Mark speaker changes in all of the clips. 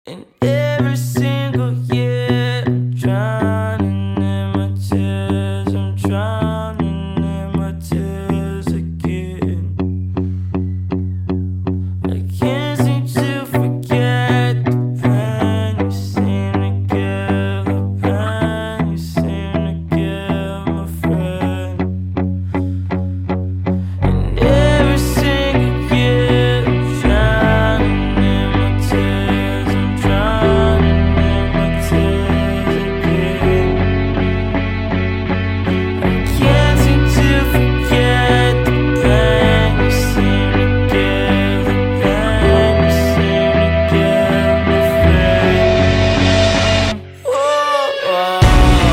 Speaker 1: And every single year, I'm drowning in my tears. I'm drowning in my tears again. I can't seem to forget the pain you seem to give, the pain you seem to give, my friend. And every single year, I'm drowning in my tears. I'm drowning in my tears again. I can't seem to forget the pain you seem to give, the pain you seem to give, my friend. Whoa, whoa,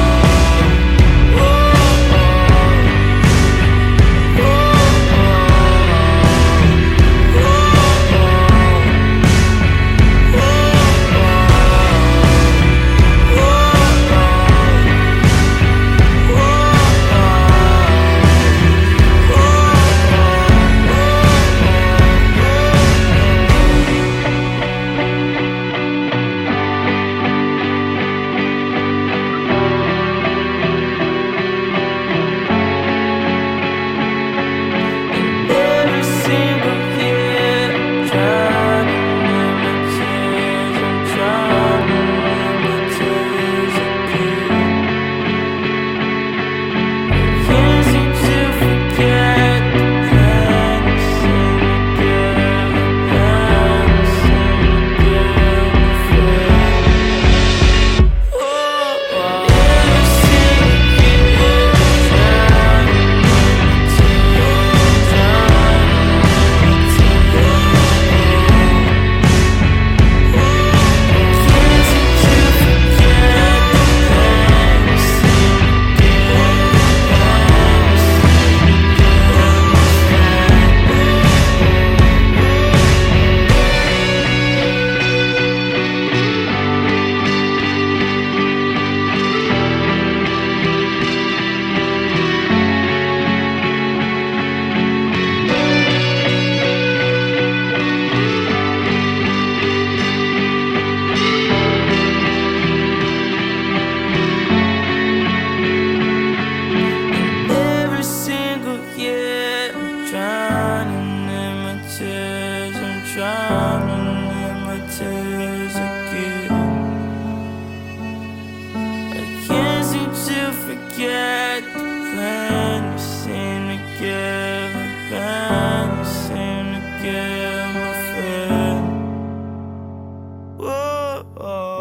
Speaker 1: every single year, I'm drowning in my tears. I'm drowning in my tears again. I can't seem to forget the pain you seem to give, the pain you seem to give, my friend. Every single year, I'm drowning in my tears, drowning in my tears. Can't seem to forget the pain you seem to give, the pain you seem to give, my Every single year, I'm drowning in my tears. I'm drowning in my tears again. I can't seem to forget the pain you seem to give, the pain you seem to give, my friend. Whoa.